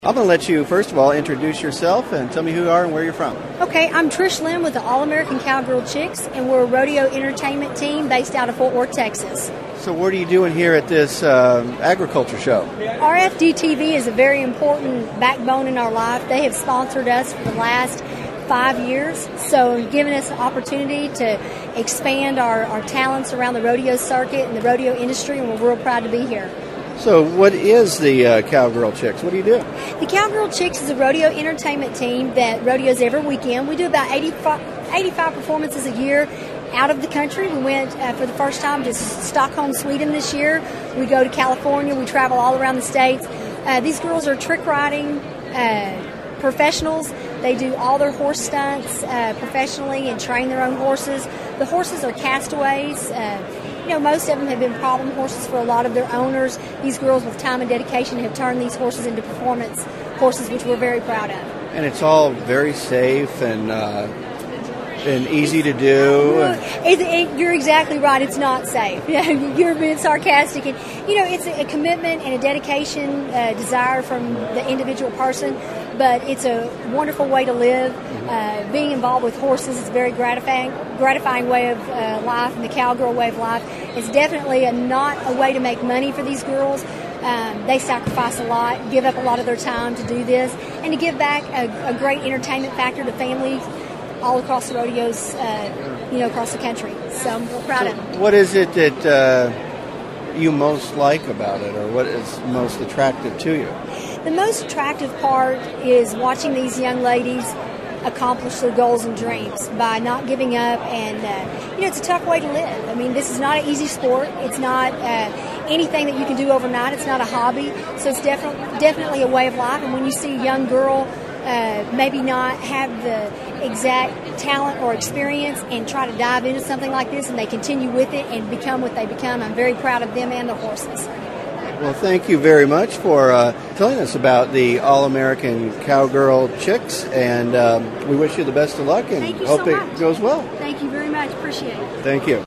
I'm going to let you, first of all, introduce yourself and tell me who you are and where you're from. Okay, I'm Trish Lynn with the All-American Cowgirl Chicks, and we're a rodeo entertainment team based out of Fort Worth, Texas. So what are you doing here at this agriculture show? RFD-TV is a very important backbone in our life. They have sponsored us for the last 5 years, so giving us an opportunity to expand our talents around the rodeo circuit and the rodeo industry, and we're real proud to be here. So what is the Cowgirl Chicks? What do you do? The Cowgirl Chicks is a rodeo entertainment team that rodeos every weekend. We do about 85 performances a year out of the country. We went for the first time to Stockholm, Sweden this year. We go to California. We travel all around the states. These girls are trick riding professionals. They do all their horse stunts professionally and train their own horses. The horses are castaways. Most of them have been problem horses for a lot of their owners. These girls, with time and dedication, have turned these horses into performance horses, which we're very proud of. And it's all very safe and easy to do. You're exactly right. It's not safe. You're being sarcastic. And, it's a commitment and a dedication, desire from the individual person, but it's a wonderful way to live. Being involved with horses is a very gratifying way of life, and the cowgirl way of life. It's definitely not a way to make money for these girls. They sacrifice a lot, give up a lot of their time to do this, and to give back a great entertainment factor to families all across the rodeos, across the country. So we're proud of them. What is it that you most like about it, or what is most attractive to you? The most attractive part is watching these young ladies accomplish their goals and dreams by not giving up, and it's a tough way to live. I mean, this is not an easy sport. It's not anything that you can do overnight. It's not a hobby, so it's definitely a way of life. And when you see a young girl maybe not have the exact talent or experience and try to dive into something like this, and they continue with it and become what they become, I'm very proud of them and their horses. Well, thank you very much for telling us about the All-American Cowgirl Chicks, and we wish you the best of luck and hope it goes well. Thank you very much. Appreciate it. Thank you.